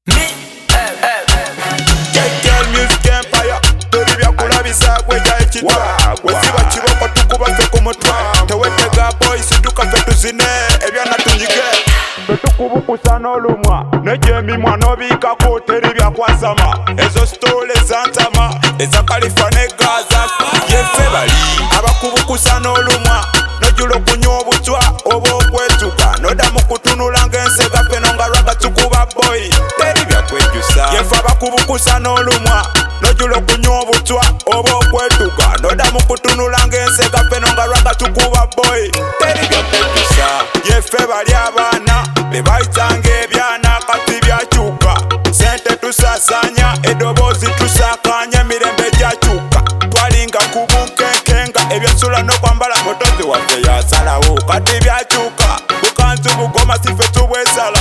Girl Music Empire tuli byakulabisa gweja ekitwa weziba kiboko tukuba ffe ku mutwe tewetega boys tukafe tuzine ebyana tunyige tetukubukusa n'olumwa n'egyemimwa n'obiikako teri byakwasama ezo sitole ezantama eza Kalifa ne Gaza yeffe bali abakubukusa n'olumwa nojula okunywa obutwa oba okwetuka nodamu kutunula ng'ensega feno nga lwagatukuba boy teri byakwejusa yeffe abakubukusa n'olumwa nojula okunywa obutwa oba okwetuka nodamu kutunula ng'ensega feno nga lwagatukuba boy teri byakwejusa yeffe bali abaana bebayitanga ebyana kati byakyuka sente tusasanya eddoboozi tusakanya emirembe gyakyuka twalinga ku bunkenkenga ebyensula n'okwambala mutozi waffe yasalawo kati byakyuka bukanzu bugoma sife tubwesala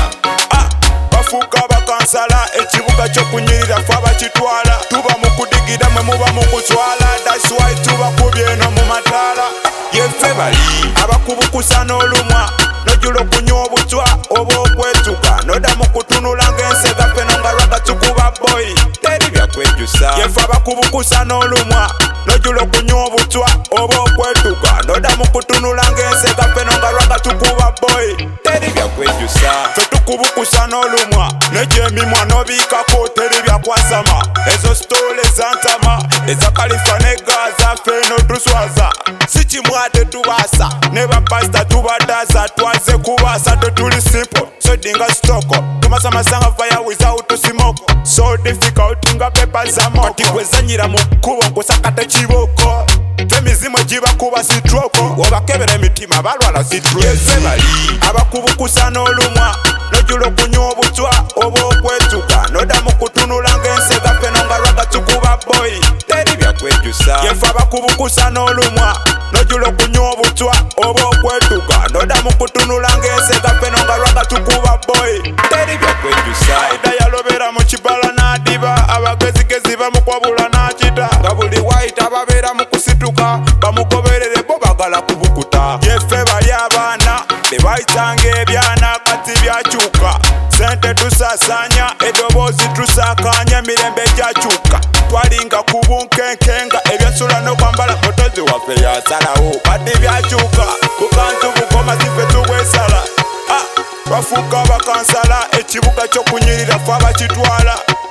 bafuuka bakansala ekibuga ky'okunyirira ffe abakitwala tuba mu kudigira mwe muba mu kuswala that's why tubakubye eno mu mataala yeffe bali abakubukusa n'olumwa nojula okunywa obutwa oba okwetuka nodamu kutunula ng'ensega feno nga lwagatukuba boy teri byakwejusa yeffe abakubukusa n'olumwa nojula okunywa obutwa oba okwetuka nodamu kutunula ng'ensega feno nga lwagatukuba boy teri byakwejusa ffe tukubukusa n'olumwa n'egyemimwa n'obiikako teri byakwasama ezo sitole ezantama eza Kalifa ne Gaza feno tuswaza si kimwate tubaasa ne bapasita tubadaza twaze kubaasa tetuli simple so dinga stoko tumasamasanga fire without smoke so difficult nga pepa zamo kati gwezanyira mu kkubo nkusakata kiboko femizimu egiba kuba sitroko obakebera emitima balwala sitrese bali abakubukusa n'olumwa nojula okunywa obutwa oba okwetuka nodamu kutunula ng'ensega feno nga lwagatukuba boy teri byakwejusa yeffe abakubukusa n'olumwa nojula okunywa obutwa oba okwetuka nodamu kutunula ng'ensega feno nga lwagatukuba boy teri byakwejusa ida yalobera mu kibala n'adiba abagezigezi bamukwabula n'akita nga buli wayita babeera mu kusituka bamugoberere bo bagala kubukuta yeffe bali abaana bebayitanga ebyana kati byakyuka sente tusasanya eddoboozi tusakanya emirembe gyakyuka twalinga ku bunkenkenga ebyensula n'okwambala mutozi waffe yasalawo kati byakyuka bukanzu bugoma sife tubwesala bafuuka bakansala ekibuga ky'okunyirira ffe abakitwala